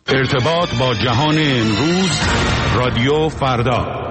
ارتباط با جهان امروز، رادیو فردا.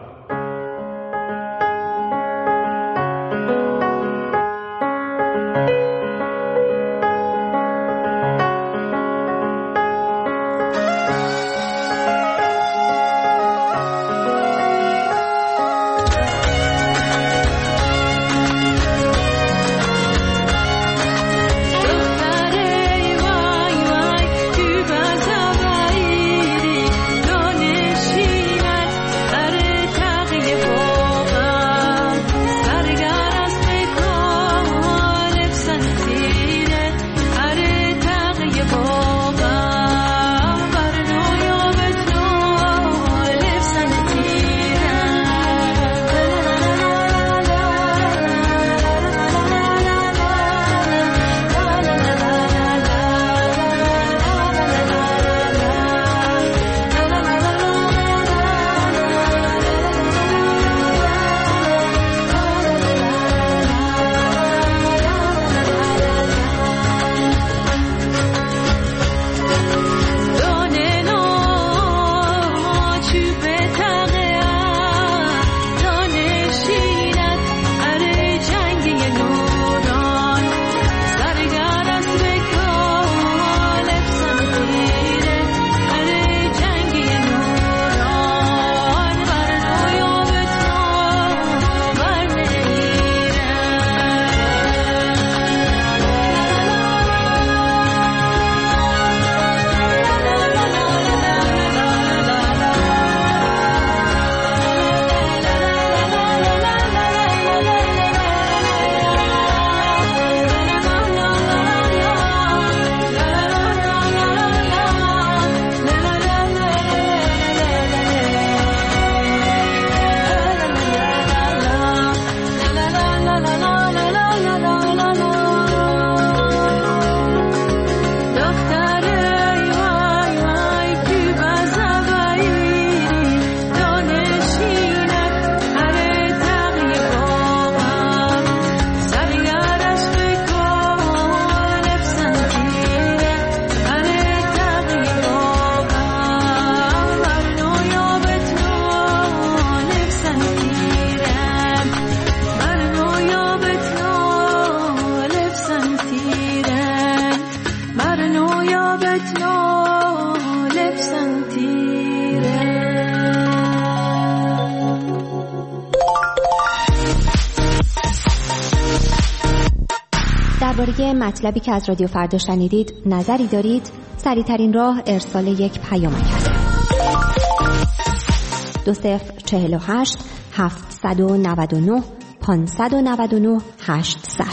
درباره مطلبی که از رادیو فردا شنیدید نظری دارید؟ سریع‌ترین راه ارسال یک پیامک است. 2048 799 599 800.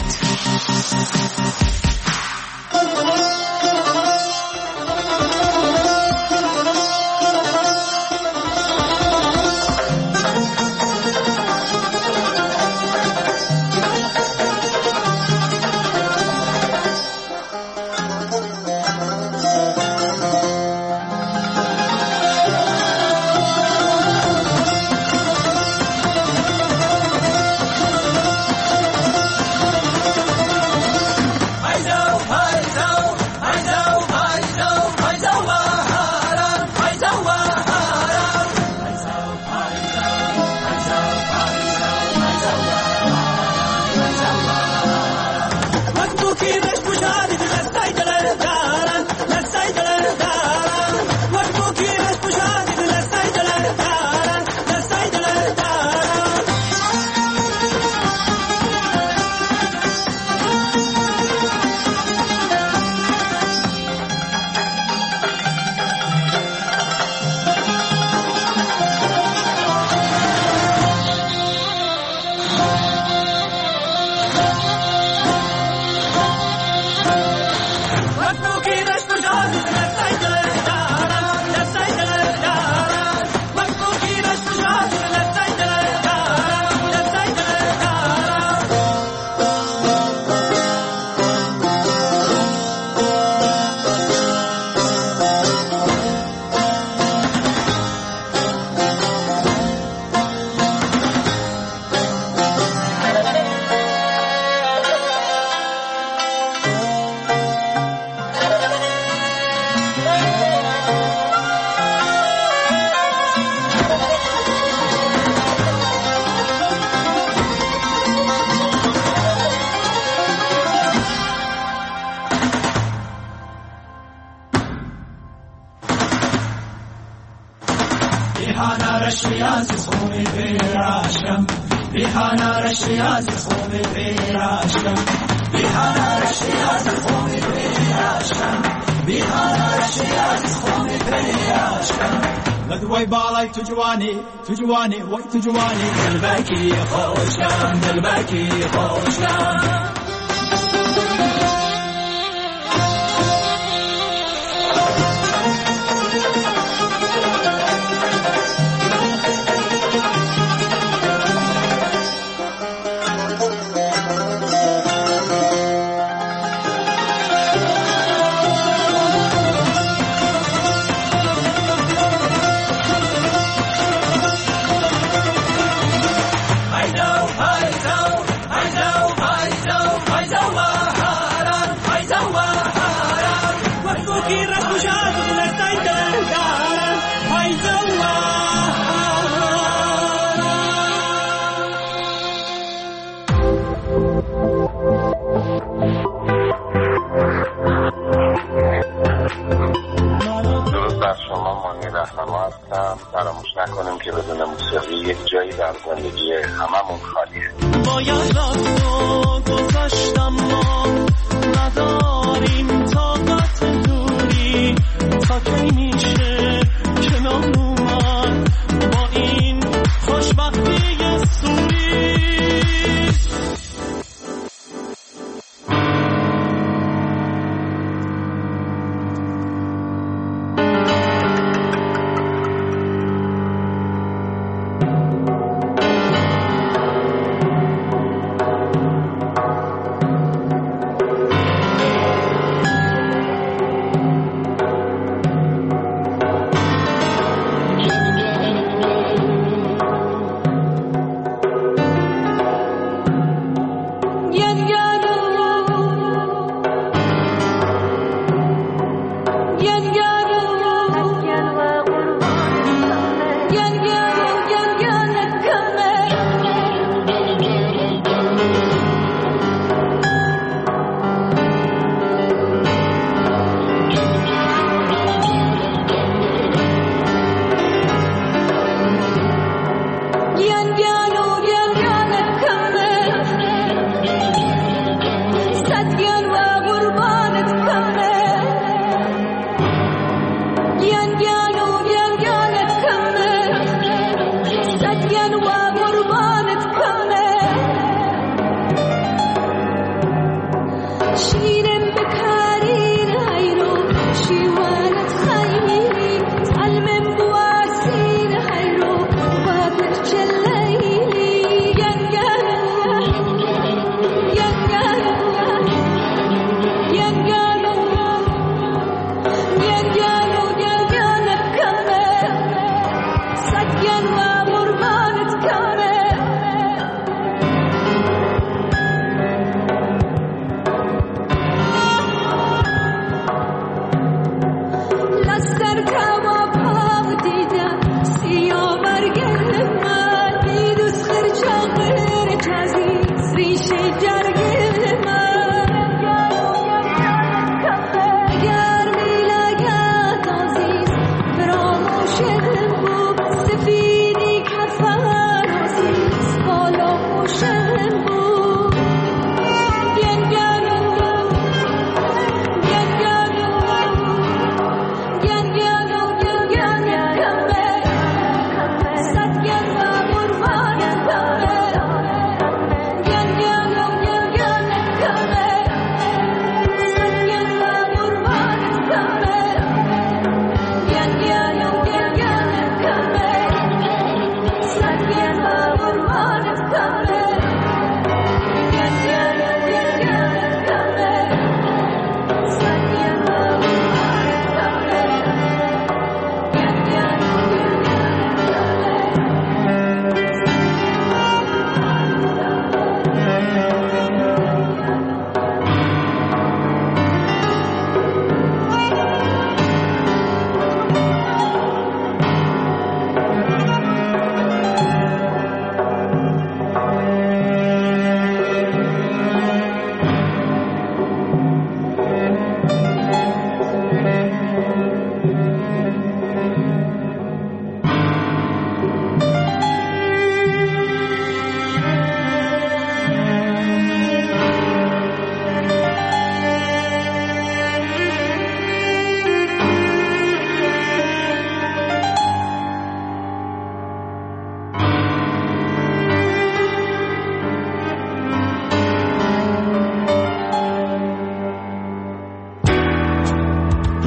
Bihana Rashias Homi Perasham Bihana Rashias Homi Perasham Bihana Rashias Homi Perasham Bihana Rashias Homi Perasham Ladwai balai tujwani wai tujwani dalbaki khosham فراموش نکنیم که بدون موسیقی یک جایی در زندگی هممون خالیه. باید رفت و گذاشتم ما نداریم طاقت دوری تا کی میشه کنار اومد با این خوشبختی سوری.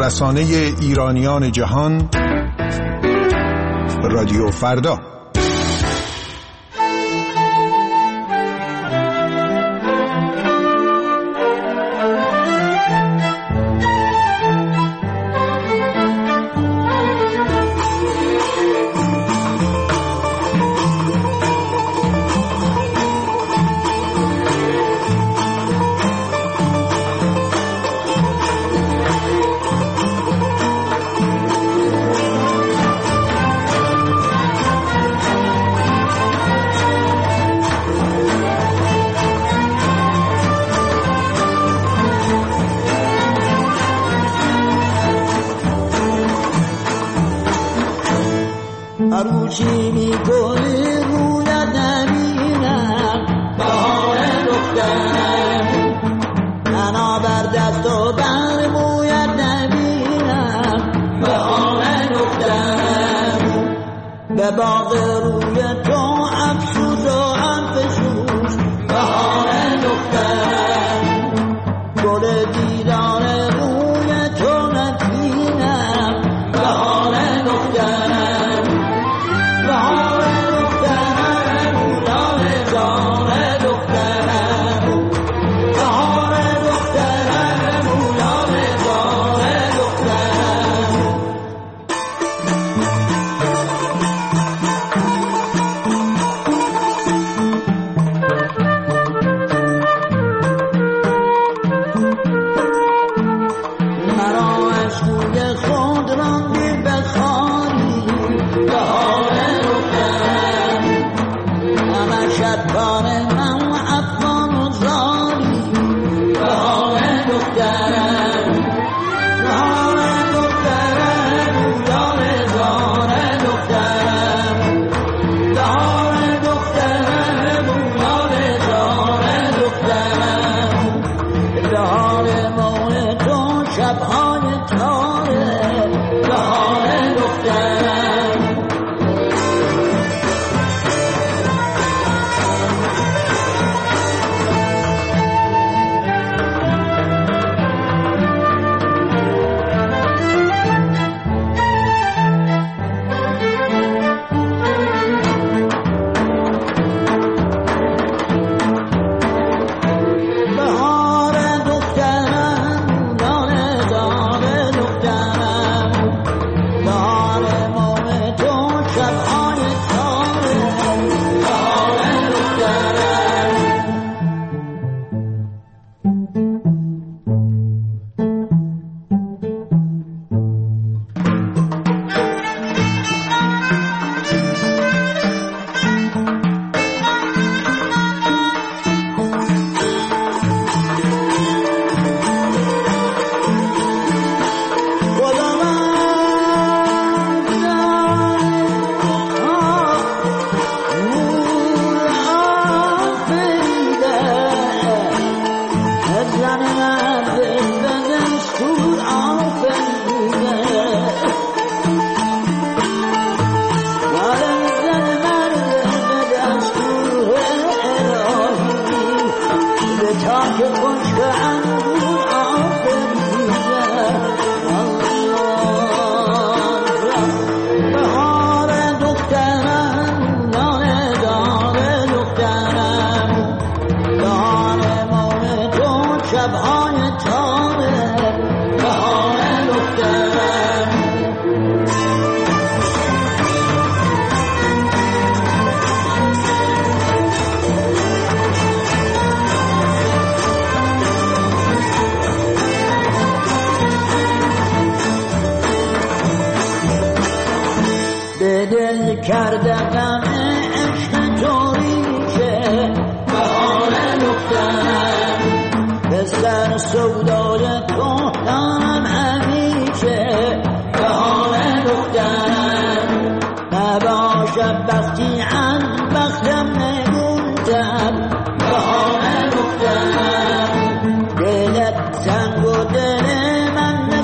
رسانه ایرانیان جهان، رادیو فردا. عروسی میکنی رویت نبینم بهار دخترم، تنها بر دست و بر مویت نبینم بهار دخترم، به باغ روی تو افسوس و افسوس بهار دخترم، گل دیدار روی تو نبینم بهار دخترم.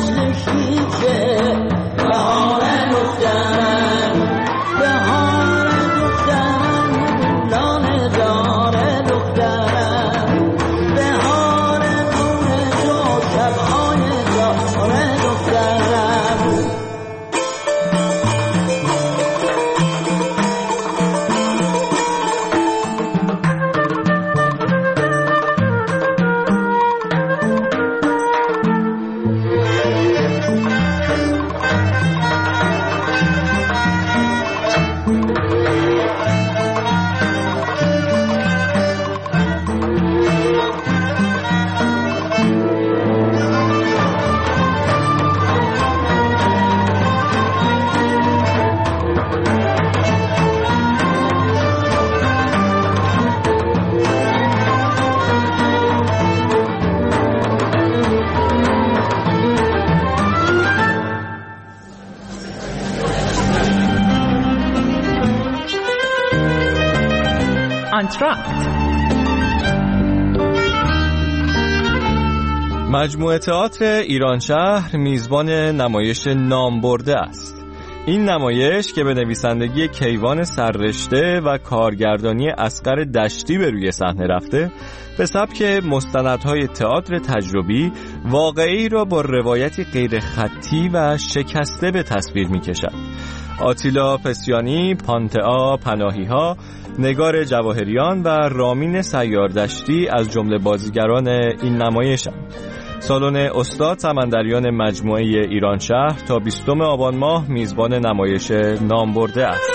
بهار آنتراکت. مجموعه تئاتر ایرانشهر میزبان نمایش نامبرده است. این نمایش که به نویسندگی کیوان سررشته و کارگردانی اصغر دشتی به روی صحنه رفته، به سبک مستندهای تئاتر تجربی واقعی را با روایتی غیر خطی و شکسته به تصویر می‌کشد. آتیلا پسیانی، پانتئا پناهی‌ها، نگار جواهریان و رامین سیاردشتی از جمله بازیگران این نمایش‌اند. سالن استاد سمندریان مجموعه ایرانشهر تا 20 آبان ماه میزبان نمایش نامبرده است.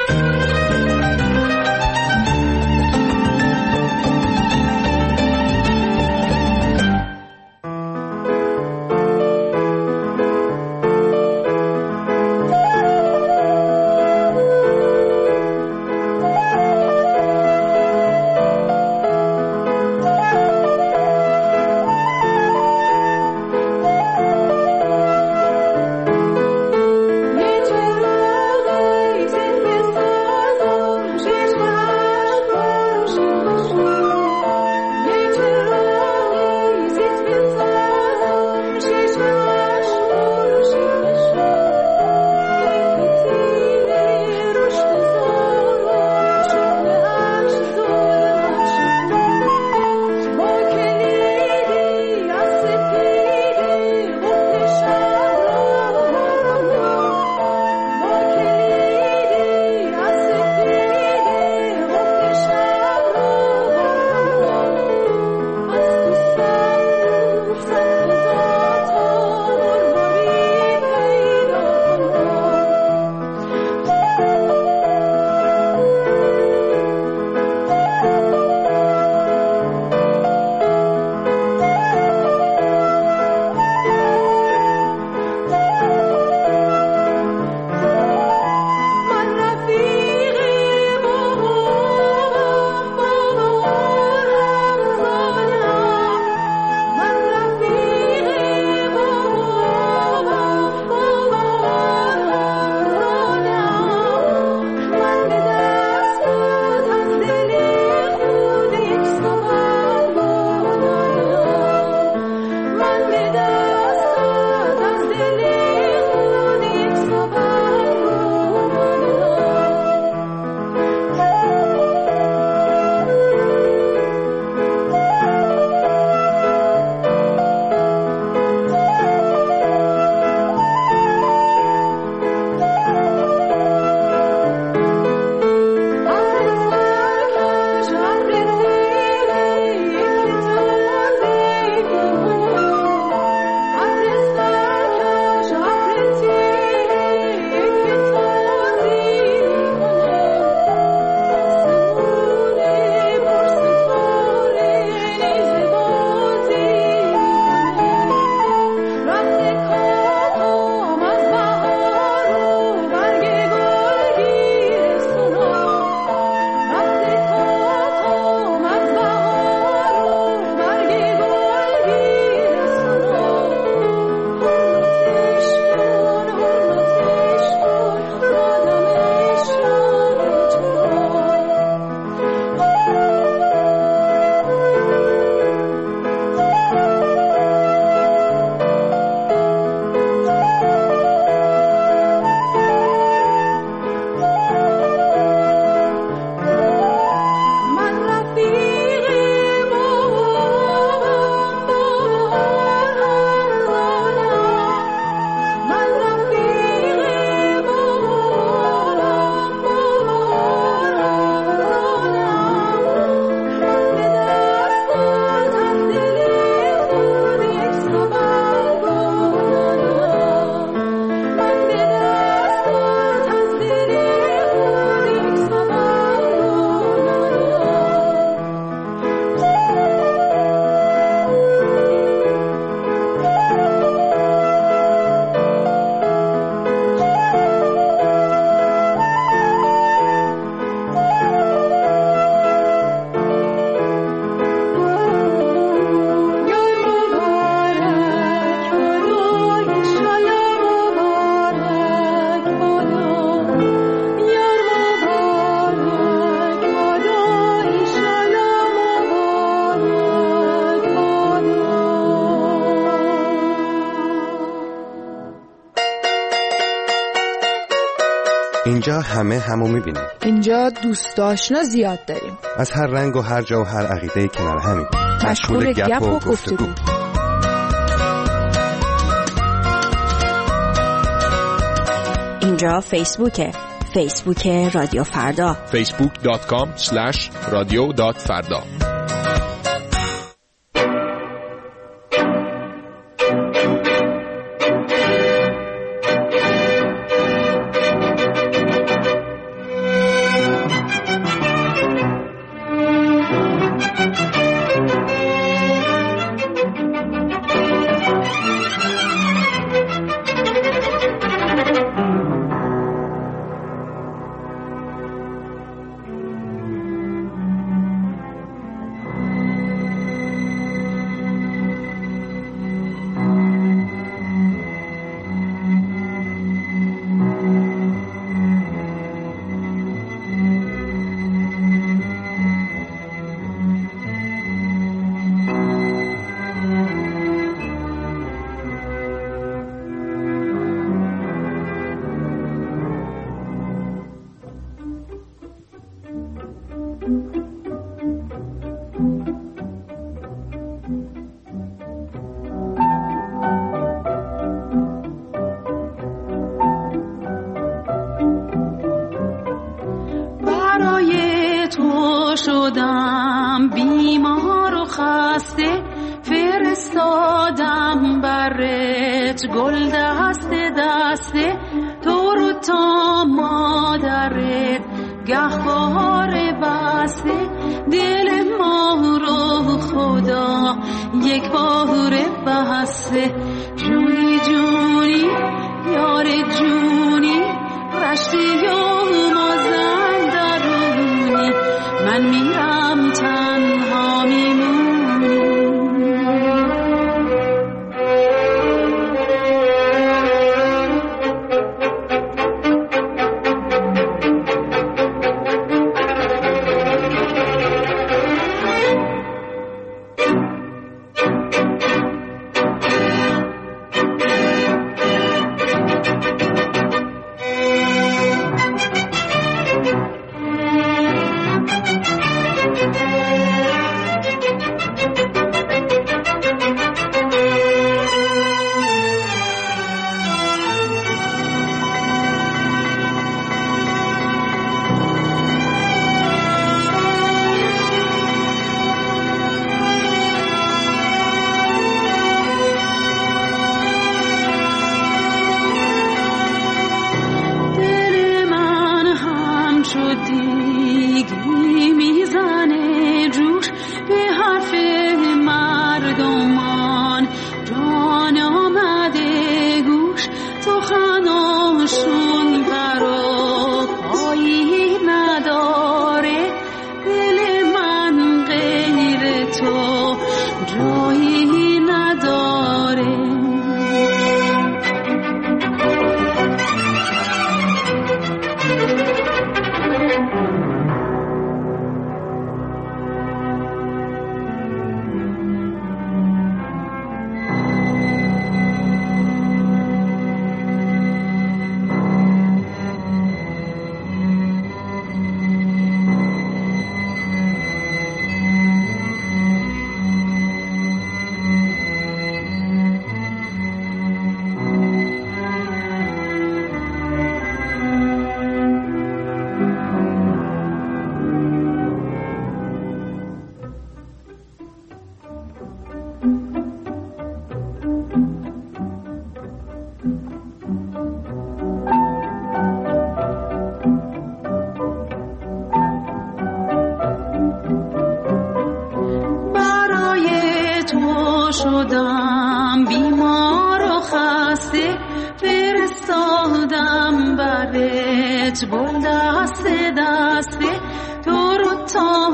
اینجا همو میبینیم. اینجا دوست آشنا زیاد داریم. از هر رنگ و هر جا و هر عقیده کنار همیم. مشغول گپ و گفتگو. اینجا فیسبوک رادیو فردا. facebook.com/radio.farda. شدم بیمار و خسته، فرستادم برت گل دسته دسته، تو رو تا مادرت گهواره بسته، دل ما رو خدا یک باره بسته، جونی جونی یار جونی رشتی و مازن درونی، من میرم تنها میمونی. شدم بیمار و خسته، فرستادم برت گل دسته دسته، تو رو تا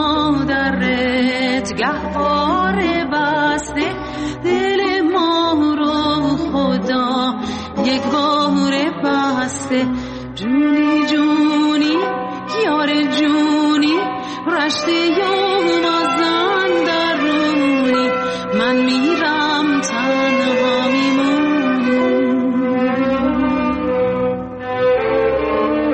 مادرت گهواره بسته، دل ما رو خدا یک باره بسته، جونی جونی یار جونی رشته یا مازن درونی، من میرم تنها میمونی.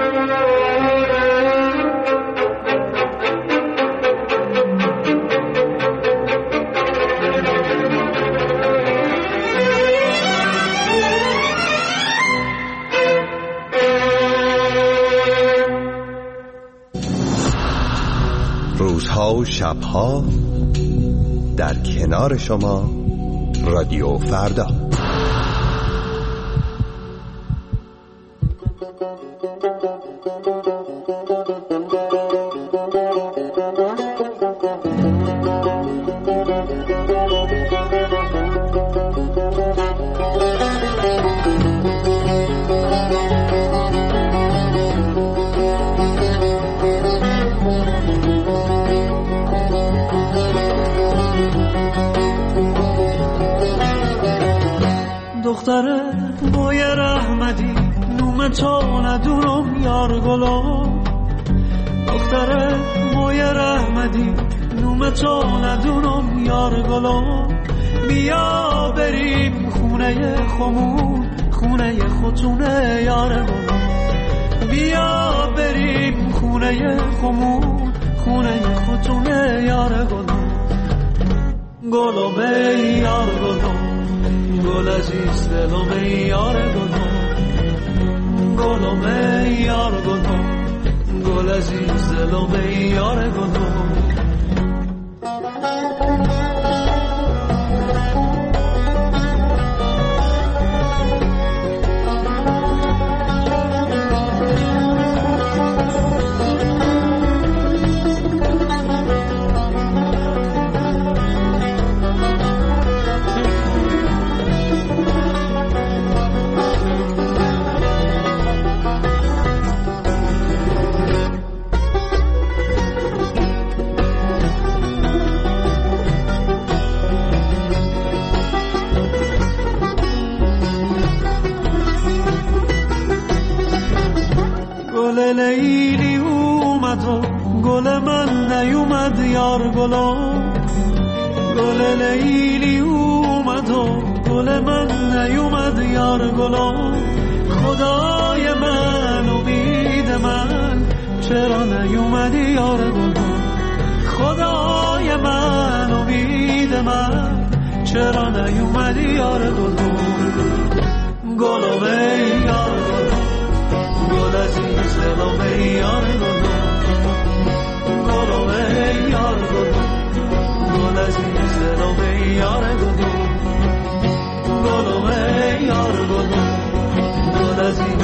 روزها و شبها در کنار شما رادیو فردا. دختره بوی رحمتی نوم تو ندونم یار گلو. دختره بوی رحمتی نوم تو ندونم یار گلو. بیا بریم خونه خمون، خونه خودتونه یار گلو. بیا بریم خونه خمون، خونه خودتونه یار گلو. گلو به یار گلو، گل عزیز دلم یار گلم. گلم یار گلم، گل عزیز دلم یار گلم. لیلی اومد و گل من نیومد یار گلو. گل لیلی اومد و گل من نیومد یار گلو. خدای من امید من چرا نیومدی یار گلو. خدای من امید من چرا نیومدی یار گلو. گلو به یار گلو، گل عزیز دلم یار گلو. گلو به یار گلو، گل عزیز دلم یار گلو. گلو به یار گلو، گل عزیز